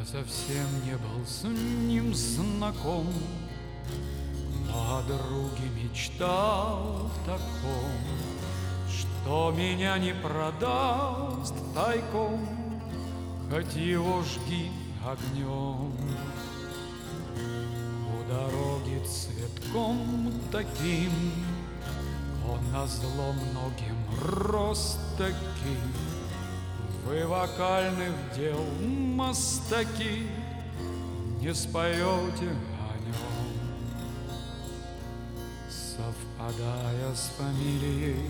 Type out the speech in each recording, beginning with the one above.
Я совсем не был с ним знаком, но о друге мечтал в таком, что меня не продаст тайком, хоть его жги огнем. У дороги цветком таким он назло многим рос таки. Вы вокальных дел мастаки не споете о нем. Совпадая с фамилией,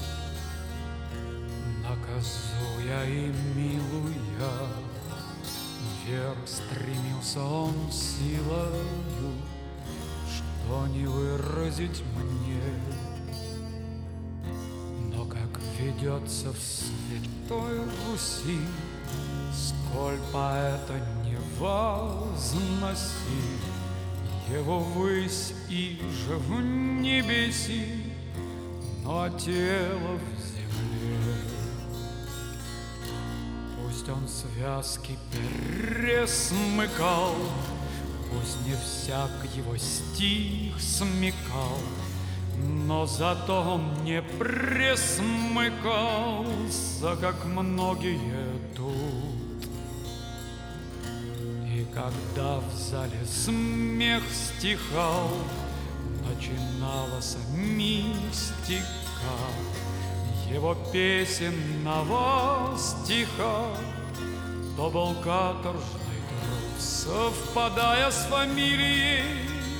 наказуя и милуя, вверх стремился он силою, что не выразить мне. Но как ведется в святой Руси, сколь поэта не возноси, его ввысь и же в небеси, но тело в земле. Пусть он связки пересмыкал, пусть не всяк его стих смекал, но зато он не пресмыкался, как многие тут. И когда в зале смех стихал, начиналась мистика его песенного стиха, то был каторжный труд, совпадая с фамилией,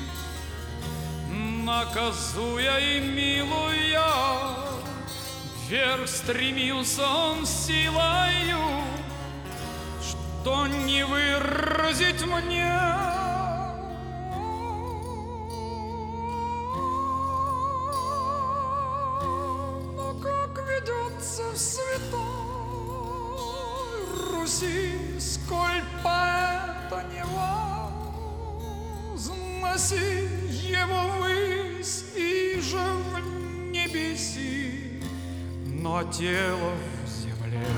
наказуя и милуя, вверх стремился он силою, что не выразить мне. Но как ведется в святой Руси, сколь поэта не возноси, его ввысь и же в небеси, но тело в земле.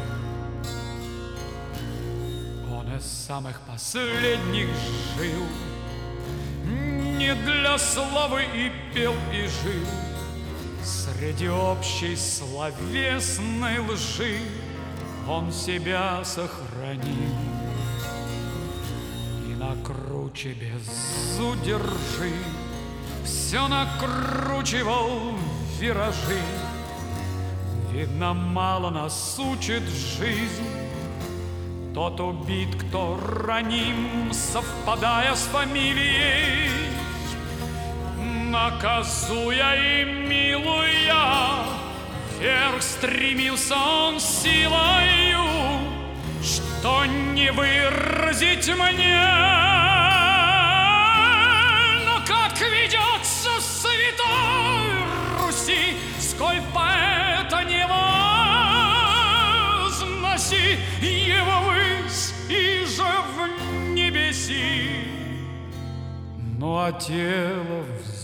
Он из самых последних жил, не для славы и пел и жил, среди общей словесной лжи он себя сохранил. На круче без удержи все накручивал виражи. Видно, мало нас учит жизнь, тот убит, кто раним, совпадая с фамилией, наказуя и милуя, вверх стремился он силою, что не выразить мне. Но как ведется в святой Руси, сколь поэта не возноси, его ввысь и же в небеси, ну а тело в